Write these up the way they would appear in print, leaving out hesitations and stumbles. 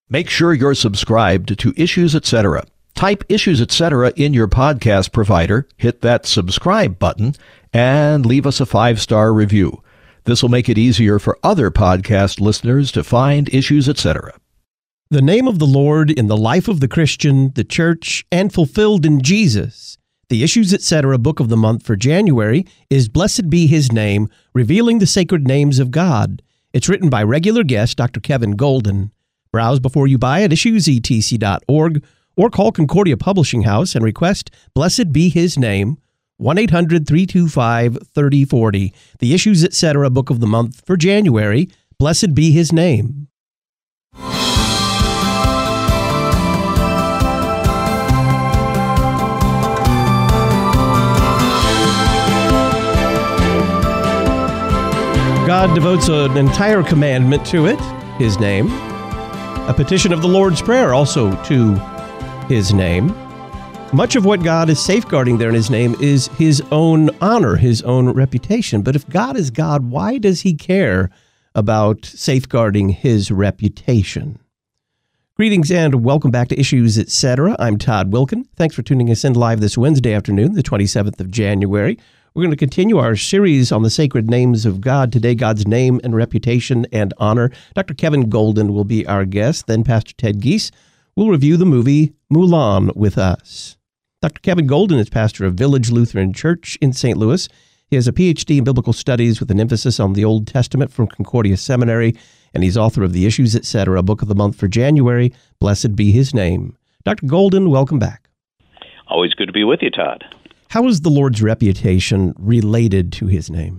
Make sure you're subscribed to Issues Etc. Type Issues Etc. in your podcast provider, hit that subscribe button, and leave us a 5-star review. This will make it easier for other podcast listeners to find Issues Etc. The name of the Lord in the life of the Christian, the church, and fulfilled in Jesus. The Issues Etc. book of the month for January is Blessed Be His Name, Revealing the Sacred Names of God. It's written by regular guest Dr. Kevin Golden. Browse before you buy at issuesetc.org or call Concordia Publishing House and request Blessed Be His Name, 1-800-325-3040. The Issues Etc. book of the month for January, Blessed Be His Name. God devotes an entire commandment to it, His name. A petition of the Lord's Prayer also to His name. Much of what God is safeguarding there in His name is His own honor, His own reputation. But if God is God, why does He care about safeguarding His reputation? Greetings and welcome back to Issues Etc. I'm Todd Wilkin. Thanks for tuning us in live this Wednesday afternoon, the 27th of January. We're going to continue our series on the sacred names of God. Today, God's name and reputation and honor. Dr. Kevin Golden will be our guest. Then Pastor Ted Giese will review the movie Mulan with us. Dr. Kevin Golden is pastor of Village Lutheran Church in St. Louis. He has a Ph.D. in Biblical Studies with an emphasis on the Old Testament from Concordia Seminary, and he's author of the Issues Etc. book of the month for January. Blessed be His name. Dr. Golden, welcome back. Always good to be with you, Todd. How is the Lord's reputation related to His name?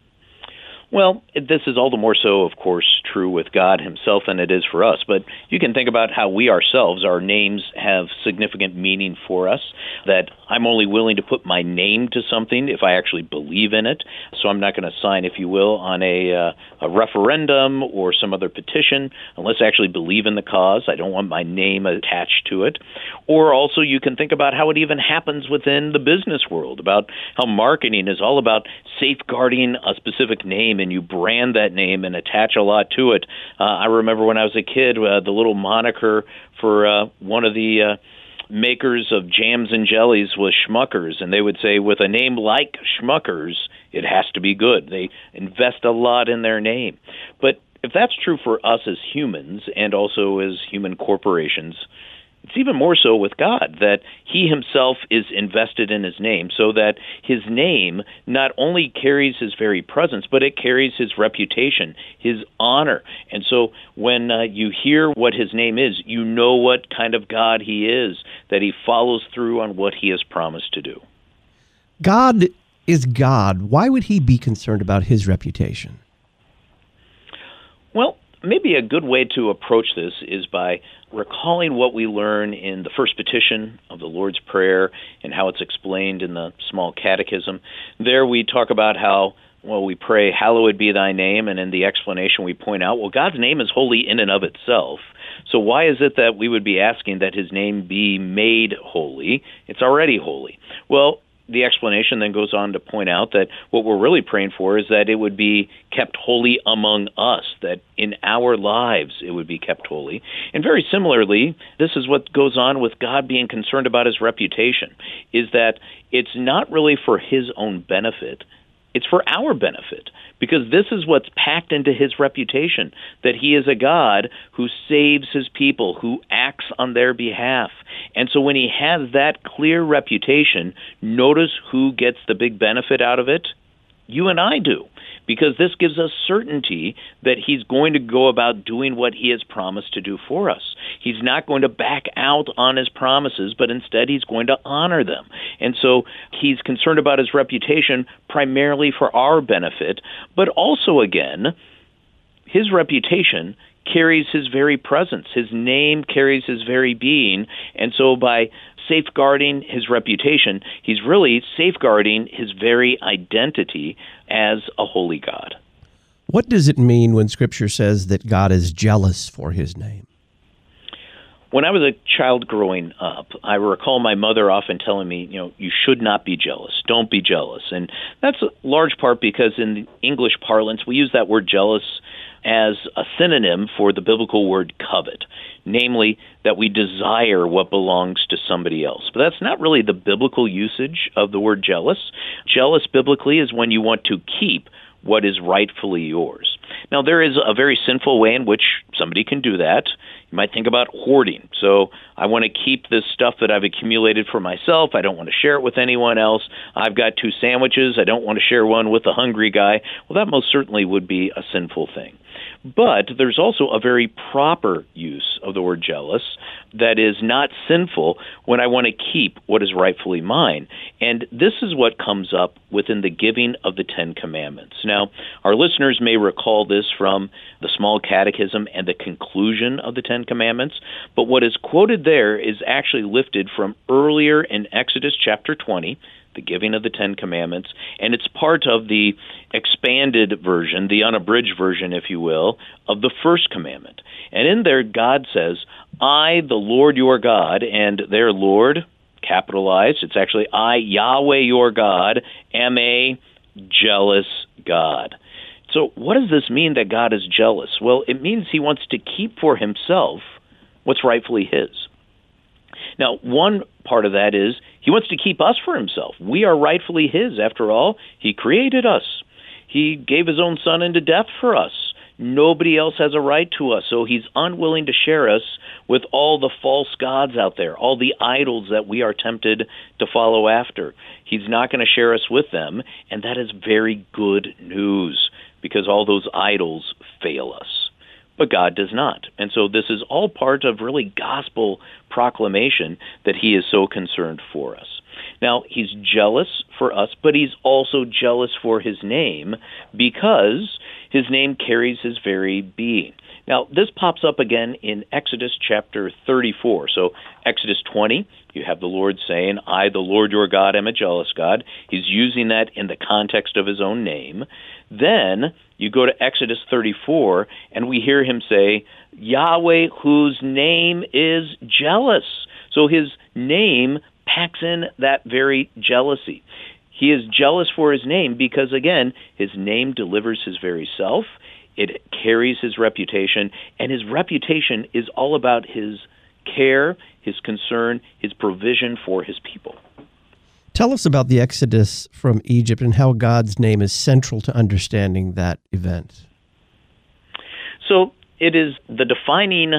Well, this is all the more so, of course, true with God Himself than it is for us. But you can think about how we ourselves, our names have significant meaning for us, that I'm only willing to put my name to something if I actually believe in it. So I'm not going to sign, if you will, on a referendum or some other petition unless I actually believe in the cause. I don't want my name attached to it. Or also you can think about how it even happens within the business world, about how marketing is all about safeguarding a specific name, and you brand that name and attach a lot to it. I remember when I was a kid, the little moniker for one of the makers of jams and jellies was Schmuckers, and they would say, with a name like Schmuckers, it has to be good. They invest a lot in their name. But if that's true for us as humans and also as human corporations, it's even more so with God, that He Himself is invested in His name, so that His name not only carries His very presence, but it carries His reputation, His honor. And so when you hear what His name is, you know what kind of God He is, that He follows through on what He has promised to do. God is God. Why would He be concerned about His reputation? Well, maybe a good way to approach this is by recalling what we learn in the first petition of the Lord's Prayer and how it's explained in the small catechism. There we talk about how, we pray, hallowed be thy name, and in the explanation we point out, God's name is holy in and of itself. So why is it that we would be asking that His name be made holy? It's already holy. Well, the explanation then goes on to point out that what we're really praying for is that it would be kept holy among us, that in our lives it would be kept holy. And very similarly, this is what goes on with God being concerned about His reputation, is that it's not really for His own benefit, it's for our benefit, because this is what's packed into His reputation, that He is a God who saves His people, who acts on their behalf. And so when He has that clear reputation, notice who gets the big benefit out of it? You and I do, because this gives us certainty that He's going to go about doing what He has promised to do for us. He's not going to back out on His promises, but instead He's going to honor them. And so He's concerned about His reputation primarily for our benefit, but also, again, His reputation carries His very presence. His name carries His very being. And so by safeguarding His reputation, He's really safeguarding His very identity as a holy God. What does it mean when Scripture says that God is jealous for His name? When I was a child growing up, I recall my mother often telling me, you should not be jealous. Don't be jealous. And that's a large part because in the English parlance, we use that word jealous as a synonym for the biblical word covet, namely that we desire what belongs to somebody else. But that's not really the biblical usage of the word jealous. Jealous biblically is when you want to keep what is rightfully yours. Now, there is a very sinful way in which somebody can do that. You might think about hoarding. So I want to keep this stuff that I've accumulated for myself. I don't want to share it with anyone else. I've got 2 sandwiches. I don't want to share one with a hungry guy. Well, that most certainly would be a sinful thing. But there's also a very proper use of the word jealous that is not sinful when I want to keep what is rightfully mine. And this is what comes up within the giving of the 10 Commandments. Now, our listeners may recall this from the Small Catechism and the conclusion of the 10 Commandments, but what is quoted there is actually lifted from earlier in Exodus chapter 20, the giving of the 10 Commandments, and it's part of the expanded version, the unabridged version, if you will, of the first commandment. And in there, God says, I, the Lord your God, and their Lord, capitalized, it's actually I, Yahweh your God, am a jealous God. So what does this mean that God is jealous? Well, it means he wants to keep for himself what's rightfully his. Now, one part of that is he wants to keep us for himself. We are rightfully his. After all, he created us. He gave his own son into death for us. Nobody else has a right to us, so he's unwilling to share us with all the false gods out there, all the idols that we are tempted to follow after. He's not going to share us with them, and that is very good news because all those idols fail us. But God does not. And so this is all part of really gospel proclamation that he is so concerned for us. Now, he's jealous for us, but he's also jealous for his name because his name carries his very being. Now, this pops up again in Exodus chapter 34. So Exodus 20, you have the Lord saying, I, the Lord your God, am a jealous God. He's using that in the context of his own name. Then you go to Exodus 34, and we hear him say, Yahweh, whose name is jealous. So his name packs in that very jealousy. He is jealous for his name because, again, his name delivers his very self. It carries his reputation, and his reputation is all about his care, his concern, his provision for his people. Tell us about the Exodus from Egypt and how God's name is central to understanding that event. So it is the defining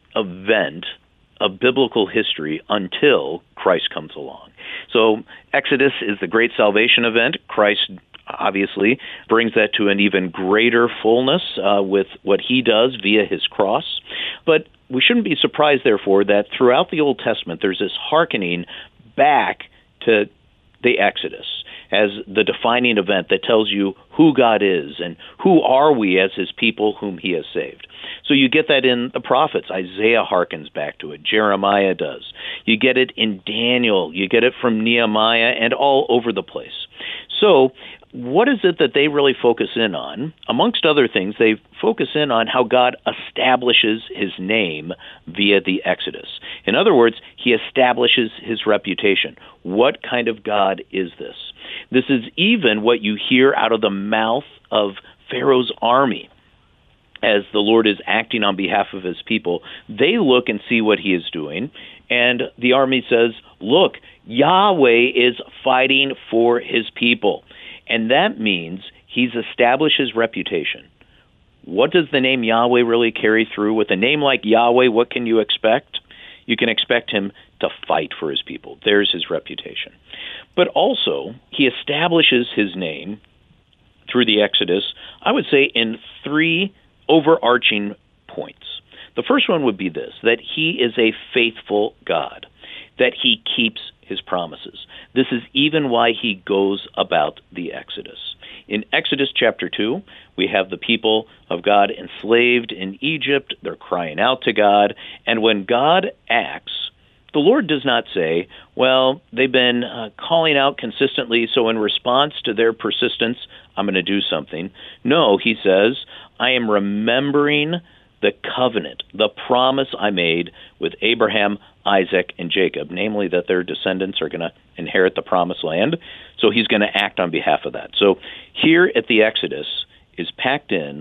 event of biblical history until Christ comes along. So Exodus is the great salvation event. Christ obviously brings that to an even greater fullness with what he does via his cross. But we shouldn't be surprised, therefore, that throughout the Old Testament there's this hearkening back to the Exodus as the defining event that tells you who God is and who are we as his people whom he has saved. So you get that in the prophets. Isaiah harkens back to it. Jeremiah does. You get it in Daniel. You get it from Nehemiah and all over the place. So what is it that they really focus in on? Amongst other things, they focus in on how God establishes his name via the Exodus. In other words, he establishes his reputation. What kind of God is this? This is even what you hear out of the mouth of Pharaoh's army. As the Lord is acting on behalf of his people, they look and see what he is doing, and the army says, look, Yahweh is fighting for his people. And that means he's established his reputation. What does the name Yahweh really carry through? With a name like Yahweh, what can you expect? You can expect him to fight for his people. There's his reputation. But also, he establishes his name through the Exodus, I would say, in 3 overarching points. The first one would be this, that he is a faithful God, that he keeps his promises. This is even why he goes about the Exodus. In Exodus chapter 2, we have the people of God enslaved in Egypt. They're crying out to God. And when God acts, the Lord does not say, well, they've been calling out consistently, so in response to their persistence, I'm going to do something. No, he says, I am remembering the covenant, the promise I made with Abraham, Isaac, and Jacob, namely that their descendants are going to inherit the promised land. So he's going to act on behalf of that. So here at the Exodus is packed in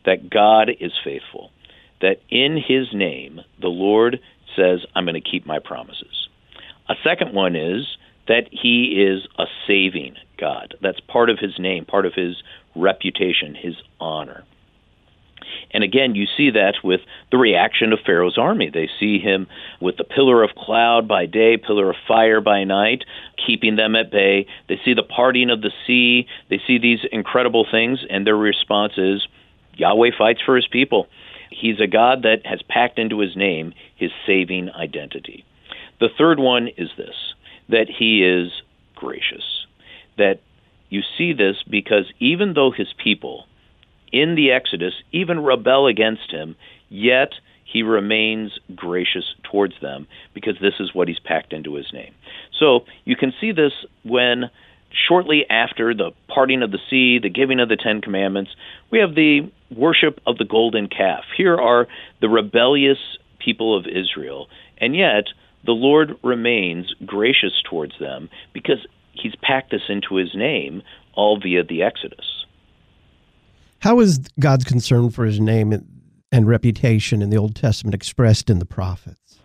that God is faithful, that in his name, the Lord says, I'm going to keep my promises. A second one is that he is a saving God. That's part of his name, part of his reputation, his honor. And again, you see that with the reaction of Pharaoh's army. They see him with the pillar of cloud by day, pillar of fire by night, keeping them at bay. They see the parting of the sea. They see these incredible things, and their response is, Yahweh fights for his people. He's a God that has packed into his name his saving identity. The third one is this, that he is gracious. That you see this because even though his people in the Exodus even rebel against him, yet he remains gracious towards them because this is what he's packed into his name. So you can see this when shortly after the parting of the sea, the giving of the Ten Commandments, we have the worship of the golden calf. Here are the rebellious people of Israel, and yet the Lord remains gracious towards them because he's packed this into his name, all via the Exodus. How is God's concern for his name and reputation in the Old Testament expressed in the prophets?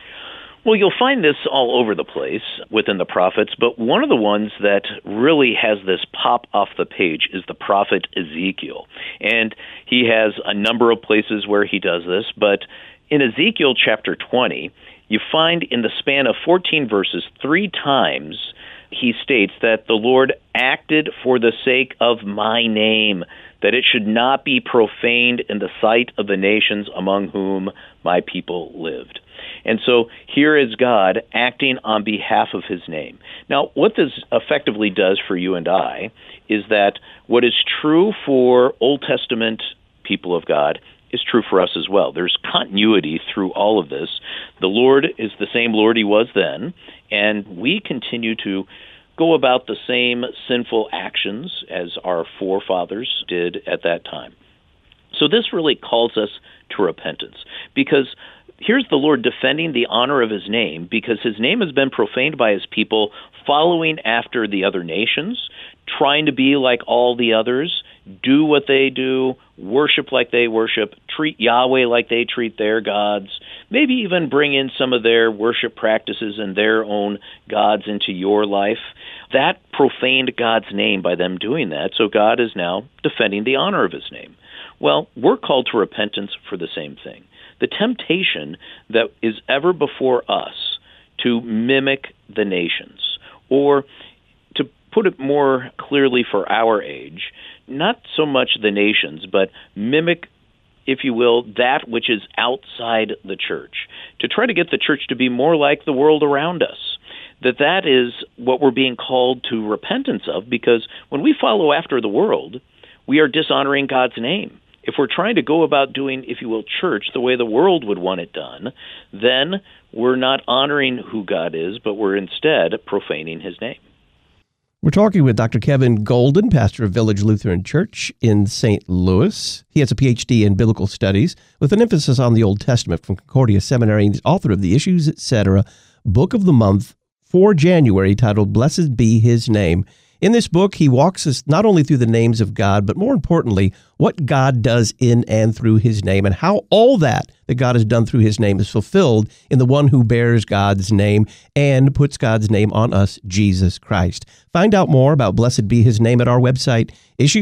Well, you'll find this all over the place within the prophets, but one of the ones that really has this pop off the page is the prophet Ezekiel. And he has a number of places where he does this, but in Ezekiel chapter 20, you find in the span of 14 verses, 3 times he states that the Lord acted for the sake of my name, that it should not be profaned in the sight of the nations among whom my people lived. And so here is God acting on behalf of his name. Now, what this effectively does for you and I is that what is true for Old Testament people of God is true for us as well. There's continuity through all of this. The Lord is the same Lord he was then, and we continue to go about the same sinful actions as our forefathers did at that time. So this really calls us to repentance, because here's the Lord defending the honor of his name, because his name has been profaned by his people following after the other nations, trying to be like all the others, do what they do, worship like they worship, treat Yahweh like they treat their gods, maybe even bring in some of their worship practices and their own gods into your life. That profaned God's name by them doing that, so God is now defending the honor of his name. Well, we're called to repentance for the same thing. The temptation that is ever before us to mimic the nations, or to put it more clearly for our age, not so much the nations, but mimic, if you will, that which is outside the church, to try to get the church to be more like the world around us. That is what we're being called to repentance of, because when we follow after the world, we are dishonoring God's name. If we're trying to go about doing, if you will, church the way the world would want it done, then we're not honoring who God is, but we're instead profaning his name. We're talking with Dr. Kevin Golden, pastor of Village Lutheran Church in St. Louis. He has a Ph.D. in Biblical Studies with an emphasis on the Old Testament from Concordia Seminary, and he's author of the Issues, Etc. Book of the Month for January, titled Blessed Be His Name. In this book, he walks us not only through the names of God, but more importantly, what God does in and through his name, and how all that God has done through his name is fulfilled in the one who bears God's name and puts God's name on us, Jesus Christ. Find out more about Blessed Be His Name at our website,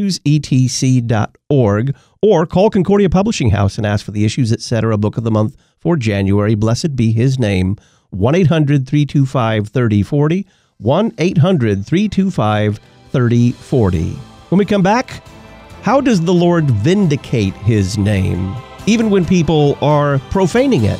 issuesetc.org, or call Concordia Publishing House and ask for the Issues, Etc. Book of the Month for January. Blessed Be His Name, 1-800-325-3040, 1-800-325-3040. When we come back, how does the Lord vindicate his name, even when people are profaning it?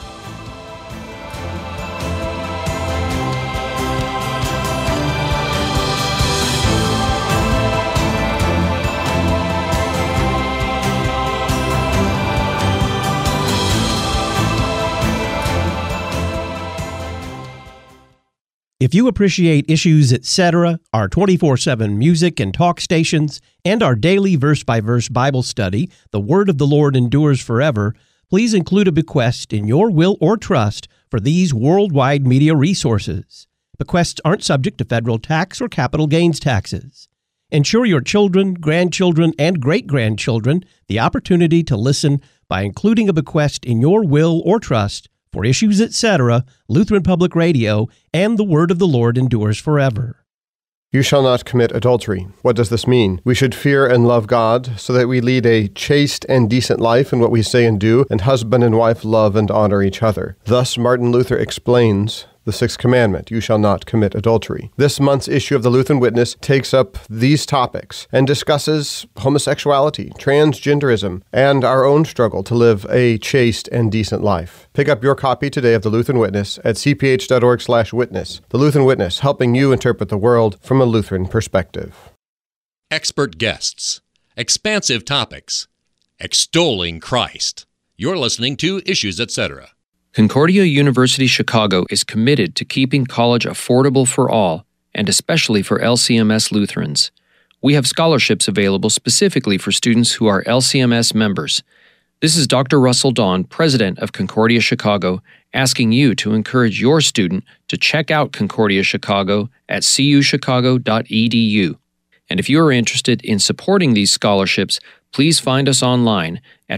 If you appreciate Issues, Etc., our 24/7 music and talk stations, and our daily verse-by-verse Bible study, The Word of the Lord Endures Forever, please include a bequest in your will or trust for these worldwide media resources. Bequests aren't subject to federal tax or capital gains taxes. Ensure your children, grandchildren, and great-grandchildren the opportunity to listen by including a bequest in your will or trust for Issues Etc., Lutheran Public Radio, and the Word of the Lord endures forever. You shall not commit adultery. What does this mean? We should fear and love God so that we lead a chaste and decent life in what we say and do, and husband and wife love and honor each other. Thus, Martin Luther explains the sixth commandment, you shall not commit adultery. This month's issue of the Lutheran Witness takes up these topics and discusses homosexuality, transgenderism, and our own struggle to live a chaste and decent life. Pick up your copy today of the Lutheran Witness at cph.org/witness. The Lutheran Witness, helping you interpret the world from a Lutheran perspective. Expert guests, expansive topics, extolling Christ. You're listening to Issues Etc. Concordia University Chicago is committed to keeping college affordable for all, and especially for LCMS Lutherans. We have scholarships available specifically for students who are LCMS members. This is Dr. Russell Dawn, president of Concordia Chicago, asking you to encourage your student to check out Concordia Chicago at cuchicago.edu. And if you are interested in supporting these scholarships, please find us online at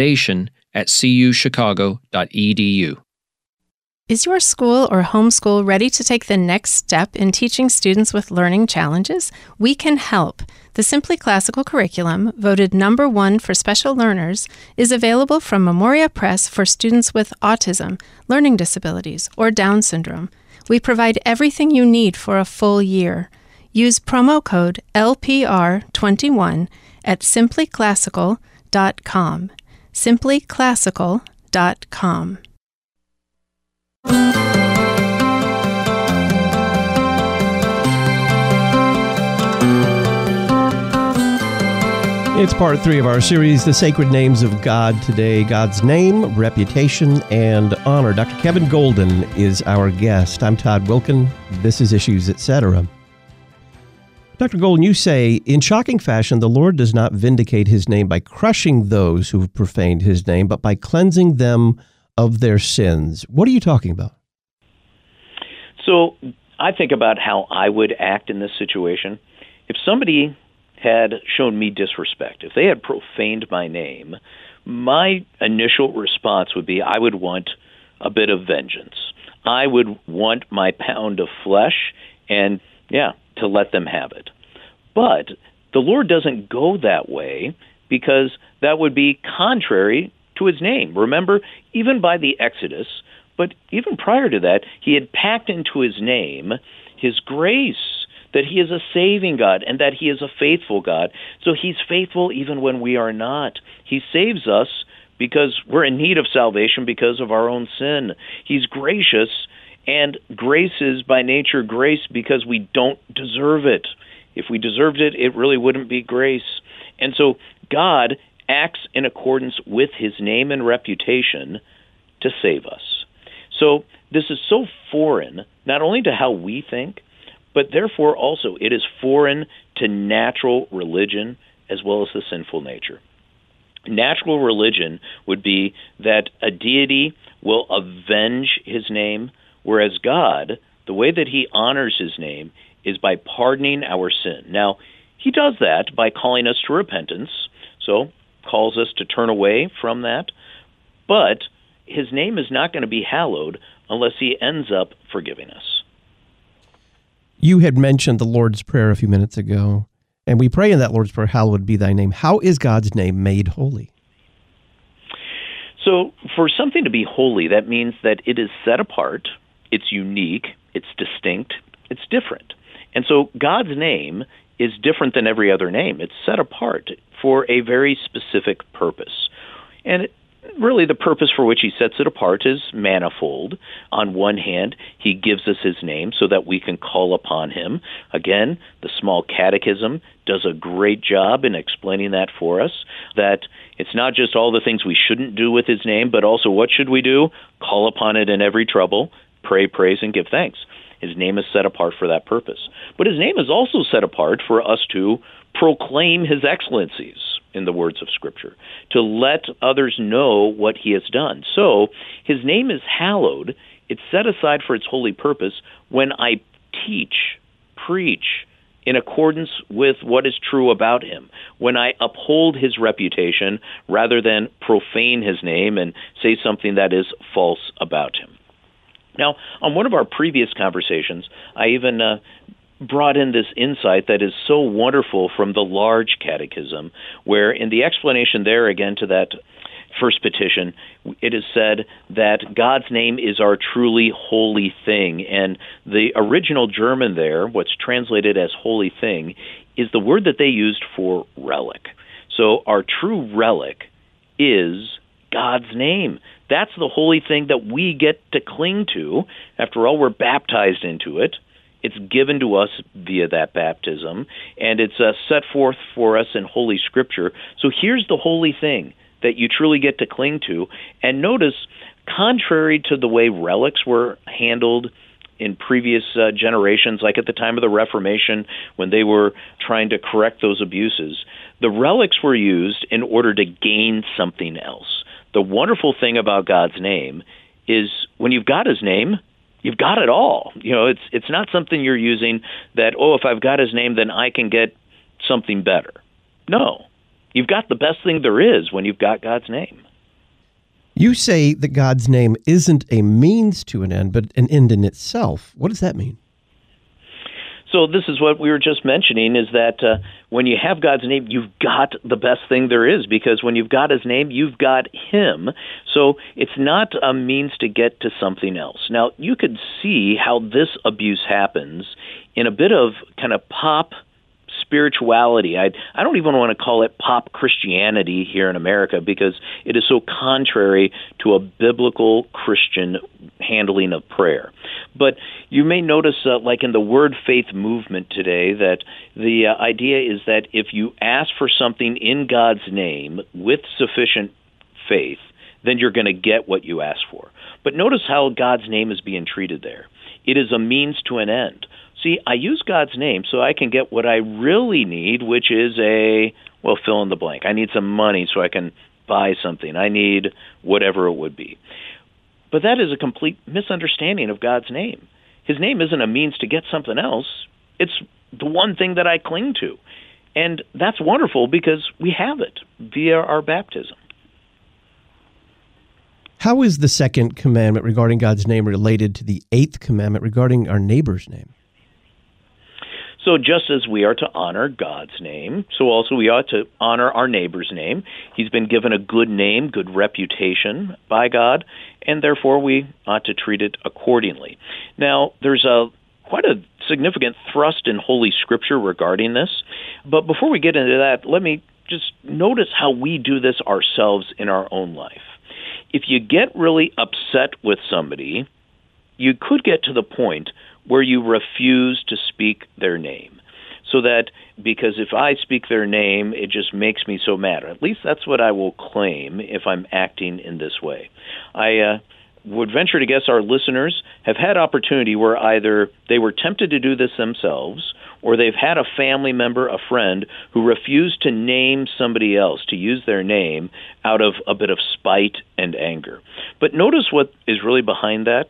foundation@cuchicago.edu. Is your school or homeschool ready to take the next step in teaching students with learning challenges? We can help. The Simply Classical curriculum, voted number 1 for special learners, is available from Memoria Press for students with autism, learning disabilities, or Down syndrome. We provide everything you need for a full year. Use promo code LPR21 at simplyclassical.com. simplyclassical.com. It's part 3 of our series, The Sacred Names of God. Today, God's name, reputation, and honor. Dr. Kevin Golden is our guest. I'm Todd Wilken. This is Issues Etc. Dr. Golden, you say, in shocking fashion, the Lord does not vindicate his name by crushing those who have profaned his name, but by cleansing them of their sins. What are you talking about? So I think about how I would act in this situation. If somebody had shown me disrespect, if they had profaned my name, my initial response would be I would want a bit of vengeance. I would want my pound of flesh and, to let them have it. But the Lord doesn't go that way because that would be contrary to his name. Remember, even by the Exodus, but even prior to that, he had packed into his name his grace, that he is a saving God and that he is a faithful God. So he's faithful even when we are not. He saves us because we're in need of salvation because of our own sin. He's gracious, and grace is by nature grace because we don't deserve it. If we deserved it, it really wouldn't be grace. And so God acts in accordance with his name and reputation to save us. So this is so foreign, not only to how we think, but therefore also it is foreign to natural religion as well as the sinful nature. Natural religion would be that a deity will avenge his name, whereas God, the way that he honors his name is by pardoning our sin. Now, he does that by calling us to repentance, so calls us to turn away from that, but his name is not going to be hallowed unless he ends up forgiving us. You had mentioned the Lord's Prayer a few minutes ago, and we pray in that Lord's Prayer, hallowed be thy name. How is God's name made holy? So for something to be holy, that means that it is set apart, it's unique, it's distinct, it's different. And so God's name is different than every other name. It's set apart for a very specific purpose. And really the purpose for which he sets it apart is manifold. On one hand, he gives us his name so that we can call upon him. Again, the Small Catechism does a great job in explaining that for us, that it's not just all the things we shouldn't do with his name, but also what should we do? Call upon it in every trouble, pray, praise, and give thanks. His name is set apart for that purpose. But his name is also set apart for us to proclaim his excellencies, in the words of Scripture, to let others know what he has done. So his name is hallowed. It's set aside for its holy purpose when I teach, preach, in accordance with what is true about him, when I uphold his reputation rather than profane his name and say something that is false about him. Now, on one of our previous conversations, I even brought in this insight that is so wonderful from the Large Catechism, where in the explanation there, again, to that first petition, it is said that God's name is our truly holy thing. And the original German there, what's translated as holy thing, is the word that they used for relic. So our true relic is God's name. That's the holy thing that we get to cling to. After all, we're baptized into it. It's given to us via that baptism, and it's set forth for us in Holy Scripture. So here's the holy thing that you truly get to cling to. And notice, contrary to the way relics were handled in previous generations, like at the time of the Reformation when they were trying to correct those abuses, the relics were used in order to gain something else. The wonderful thing about God's name is when you've got his name, you've got it all. You know, it's not something you're using that, oh, if I've got his name, then I can get something better. No. You've got the best thing there is when you've got God's name. You say that God's name isn't a means to an end, but an end in itself. What does that mean? So this is what we were just mentioning, is that when you have God's name, you've got the best thing there is, because when you've got his name, you've got him. So it's not a means to get to something else. Now, you could see how this abuse happens in a bit of kind of pop spirituality. I don't even want to call it pop Christianity here in America, because it is so contrary to a biblical Christian handling of prayer. But you may notice, like in the Word Faith movement today, that the idea is that if you ask for something in God's name with sufficient faith, then you're going to get what you ask for. But notice how God's name is being treated there. It is a means to an end. See, I use God's name so I can get what I really need, which is fill in the blank. I need some money so I can buy something. I need whatever it would be. But that is a complete misunderstanding of God's name. His name isn't a means to get something else. It's the one thing that I cling to. And that's wonderful because we have it via our baptism. How is the second commandment regarding God's name related to the eighth commandment regarding our neighbor's name? So just as we are to honor God's name, so also we ought to honor our neighbor's name. He's been given a good name, good reputation by God, and therefore we ought to treat it accordingly. Now, there's quite a significant thrust in Holy Scripture regarding this, but before we get into that, let me just notice how we do this ourselves in our own life. If you get really upset with somebody, you could get to the point where you refuse to speak their name. So that, because if I speak their name, it just makes me so mad. Or at least that's what I will claim if I'm acting in this way. I would venture to guess our listeners have had opportunity where either they were tempted to do this themselves, or they've had a family member, a friend, who refused to name somebody else, to use their name, out of a bit of spite and anger. But notice what is really behind that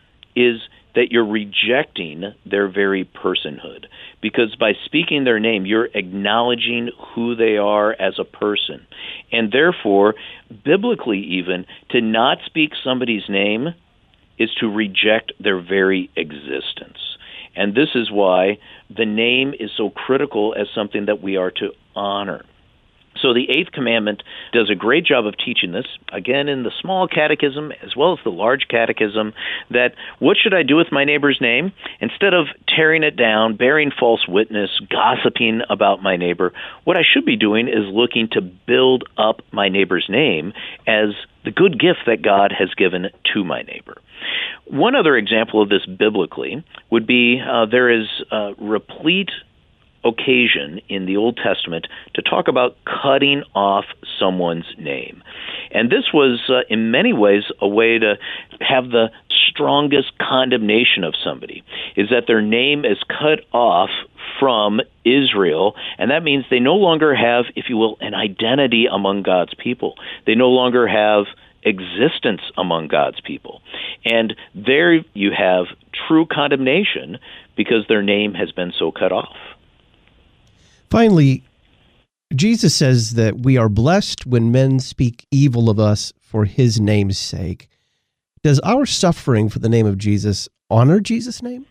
is that you're rejecting their very personhood. Because by speaking their name, you're acknowledging who they are as a person. And therefore, biblically even, to not speak somebody's name is to reject their very existence. And this is why the name is so critical as something that we are to honor. So the Eighth Commandment does a great job of teaching this, again, in the Small Catechism as well as the Large Catechism, that what should I do with my neighbor's name? Instead of tearing it down, bearing false witness, gossiping about my neighbor, what I should be doing is looking to build up my neighbor's name as the good gift that God has given to my neighbor. One other example of this biblically would be there is replete occasion in the Old Testament to talk about cutting off someone's name. And this was, in many ways, a way to have the strongest condemnation of somebody, is that their name is cut off from Israel, and that means they no longer have, if you will, an identity among God's people. They no longer have existence among God's people. And there you have true condemnation because their name has been so cut off. Finally, Jesus says that we are blessed when men speak evil of us for his name's sake. Does our suffering for the name of Jesus honor Jesus' name?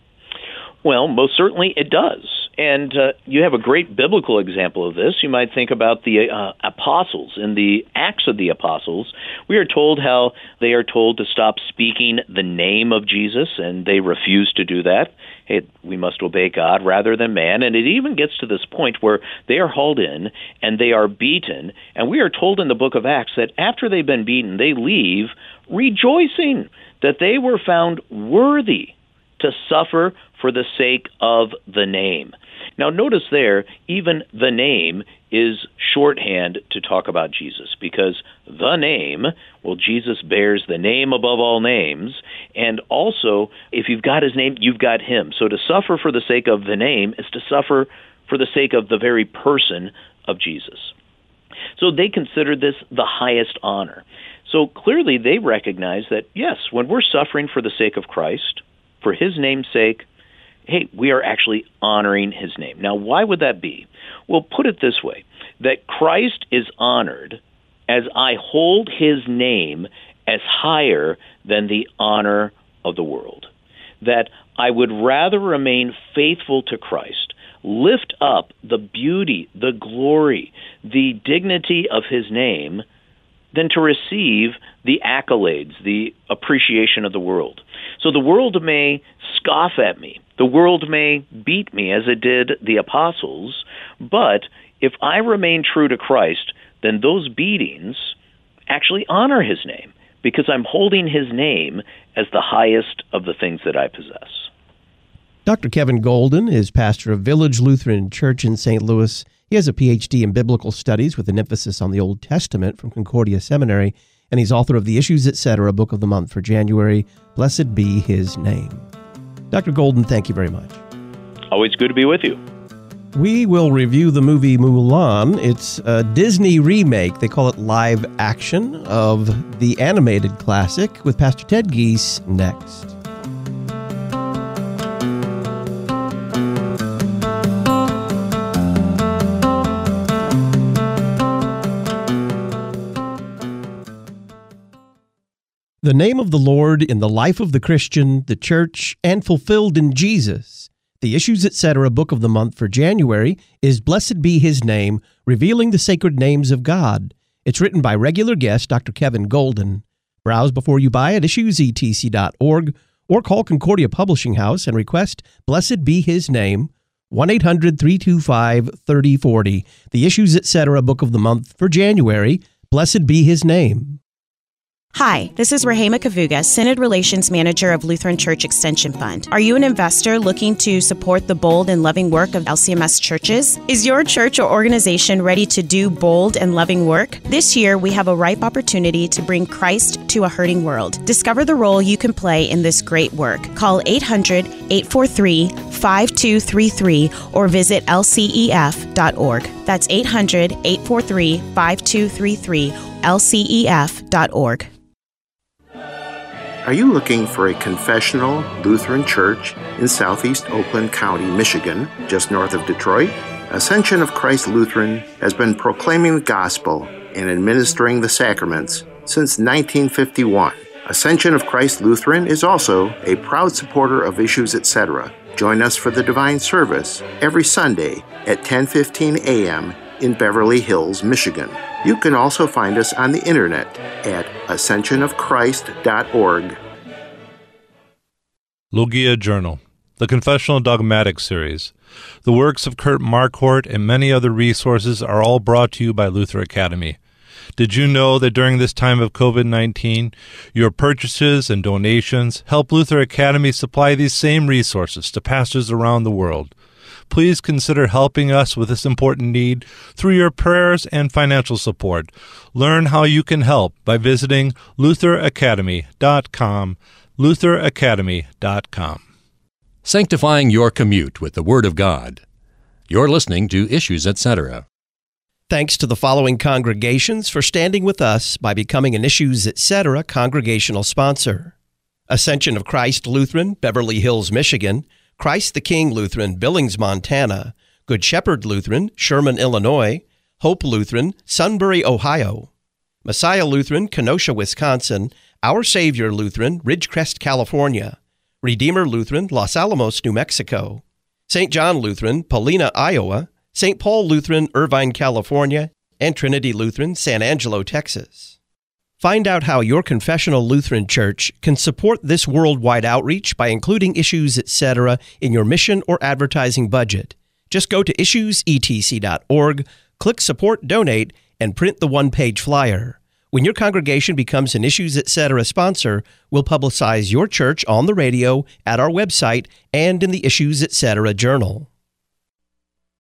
Well, most certainly it does. And you have a great biblical example of this. You might think about the apostles. In the Acts of the Apostles, we are told how they are told to stop speaking the name of Jesus, and they refuse to do that. Hey, we must obey God rather than man. And it even gets to this point where they are hauled in and they are beaten. And we are told in the book of Acts that after they've been beaten, they leave rejoicing that they were found worthy to suffer for the sake of the name. Now, notice there, even the name is shorthand to talk about Jesus, because the name, well, Jesus bears the name above all names, and also, if you've got his name, you've got him. So to suffer for the sake of the name is to suffer for the sake of the very person of Jesus. So they consider this the highest honor. So clearly they recognize that, yes, when we're suffering for the sake of Christ, for his name's sake, hey, we are actually honoring his name. Now, why would that be? Well, put it this way, that Christ is honored as I hold his name as higher than the honor of the world. That I would rather remain faithful to Christ, lift up the beauty, the glory, the dignity of his name, than to receive the accolades, the appreciation of the world. So the world may scoff at me. The world may beat me as it did the apostles, but if I remain true to Christ, then those beatings actually honor his name, because I'm holding his name as the highest of the things that I possess. Dr. Kevin Golden is pastor of Village Lutheran Church in St. Louis. He has a Ph.D. in Biblical Studies with an emphasis on the Old Testament from Concordia Seminary, and he's author of the Issues, Etc. Book of the Month for January. Blessed be his name. Dr. Golden, thank you very much. Always good to be with you. We will review the movie Mulan. It's a Disney remake, they call it live action, of the animated classic, with Pastor Ted Giese next. The name of the Lord in the life of the Christian, the church, and fulfilled in Jesus. The Issues, Etc. Book of the Month for January is Blessed Be His Name, Revealing the Sacred Names of God. It's written by regular guest Dr. Kevin Golden. Browse before you buy at issuesetc.org or call Concordia Publishing House and request Blessed Be His Name, 1-800-325-3040. The Issues, Etc. Book of the Month for January, Blessed Be His Name. Hi, this is Rahema Kavuga, Synod Relations Manager of Lutheran Church Extension Fund. Are you an investor looking to support the bold and loving work of LCMS churches? Is your church or organization ready to do bold and loving work? This year, we have a ripe opportunity to bring Christ to a hurting world. Discover the role you can play in this great work. Call 800-843-5233 or visit lcef.org. That's 800-843-5233, lcef.org. Are you looking for a confessional Lutheran church in southeast Oakland County, Michigan, just north of Detroit? Ascension of Christ Lutheran has been proclaiming the gospel and administering the sacraments since 1951. Ascension of Christ Lutheran is also a proud supporter of Issues, Etc. Join us for the Divine Service every Sunday at 10:15 a.m. in Beverly Hills, Michigan. You can also find us on the internet at ascensionofchrist.org. Logia Journal, the Confessional Dogmatic Series. The works of Kurt Marquardt and many other resources are all brought to you by Luther Academy. Did you know that during this time of COVID-19, your purchases and donations help Luther Academy supply these same resources to pastors around the world? Please consider helping us with this important need through your prayers and financial support. Learn how you can help by visiting lutheracademy.com, lutheracademy.com. Sanctifying your commute with the Word of God. You're listening to Issues, Etc. Thanks to the following congregations for standing with us by becoming an Issues, Etc. congregational sponsor: Ascension of Christ Lutheran, Beverly Hills, Michigan; Christ the King Lutheran, Billings, Montana; Good Shepherd Lutheran, Sherman, Illinois, Hope Lutheran, Sunbury, Ohio, Messiah Lutheran, Kenosha, Wisconsin, Our Savior Lutheran, Ridgecrest, California, Redeemer Lutheran, Los Alamos, New Mexico, St. John Lutheran, Paulina, Iowa, St. Paul Lutheran, Irvine, California, and Trinity Lutheran, San Angelo, Texas. Find out how your confessional Lutheran church can support this worldwide outreach by including Issues, etc. in your mission or advertising budget. Just go to issuesetc.org, click Support Donate, and print the one-page flyer. When your congregation becomes an Issues, etc. sponsor, we'll publicize your church on the radio, at our website, and in the Issues, etc. journal.